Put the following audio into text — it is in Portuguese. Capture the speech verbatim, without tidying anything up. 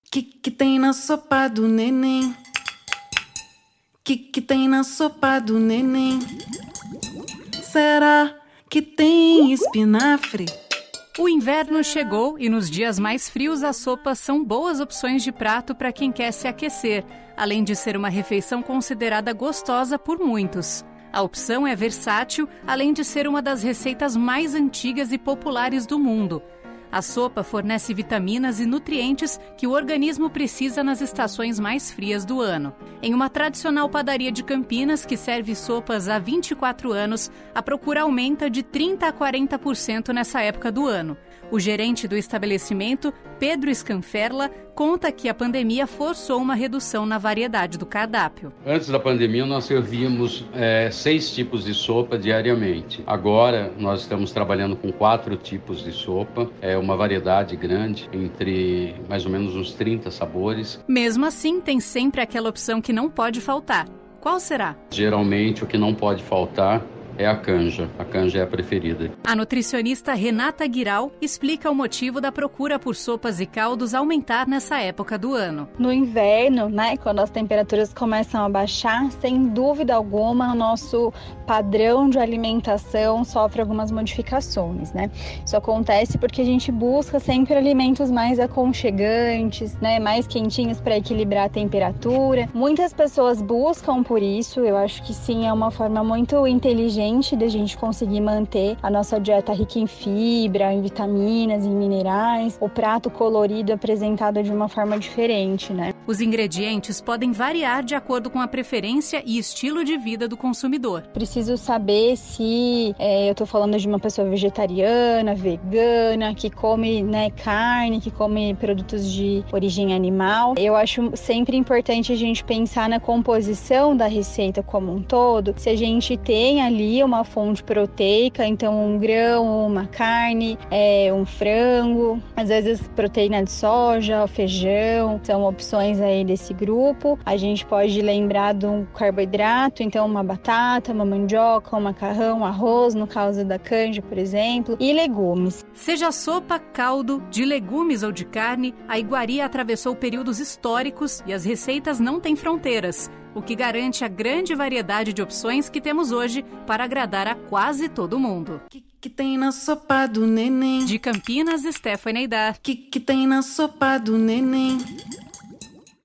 Que que tem na sopa do neném? Que que tem na sopa do neném? Será que tem espinafre? O inverno chegou e nos dias mais frios as sopas são boas opções de prato para quem quer se aquecer, além de ser uma refeição considerada gostosa por muitos. A opção é versátil, além de ser uma das receitas mais antigas e populares do mundo. A sopa fornece vitaminas e nutrientes que o organismo precisa nas estações mais frias do ano. Em uma tradicional padaria de Campinas, que serve sopas há vinte e quatro anos, a procura aumenta de trinta a quarenta por cento nessa época do ano. O gerente do estabelecimento, Pedro Scanferla, conta que a pandemia forçou uma redução na variedade do cardápio. Antes da pandemia, nós servíamos é, seis tipos de sopa diariamente. Agora, nós estamos trabalhando com quatro tipos de sopa. É uma variedade grande, entre mais ou menos uns trinta sabores. Mesmo assim, tem sempre aquela opção que não pode faltar. Qual será? Geralmente, o que não pode faltar é a canja. A canja é a preferida. A nutricionista Renata Guiral explica o motivo da procura por sopas e caldos aumentar nessa época do ano. No inverno, né, quando as temperaturas começam a baixar, sem dúvida alguma, o nosso padrão de alimentação sofre algumas modificações, né? Isso acontece porque a gente busca sempre alimentos mais aconchegantes, né, mais quentinhos para equilibrar a temperatura. Muitas pessoas buscam por isso. Eu acho que sim, é uma forma muito inteligente da gente conseguir manter a nossa dieta rica em fibra, em vitaminas, em minerais, o prato colorido apresentado de uma forma diferente, né? Os ingredientes podem variar de acordo com a preferência e estilo de vida do consumidor. Preciso saber se é, eu estou falando de uma pessoa vegetariana, vegana, que come, né, carne, que come produtos de origem animal. Eu acho sempre importante a gente pensar na composição da receita como um todo. Se a gente tem ali uma fonte proteica, então um grão, uma carne, é, um frango, às vezes proteína de soja, feijão, são opções aí desse grupo. A gente pode lembrar do carboidrato, então uma batata, uma mandioca, um macarrão, arroz, no caso da canja, por exemplo, e legumes. Seja sopa, caldo, de legumes ou de carne, a iguaria atravessou períodos históricos e as receitas não têm fronteiras, o que garante a grande variedade de opções que temos hoje para agradar a quase todo mundo. Que que tem na sopa do neném? De Campinas, Stephanie Aidar. Que que tem na sopa do neném?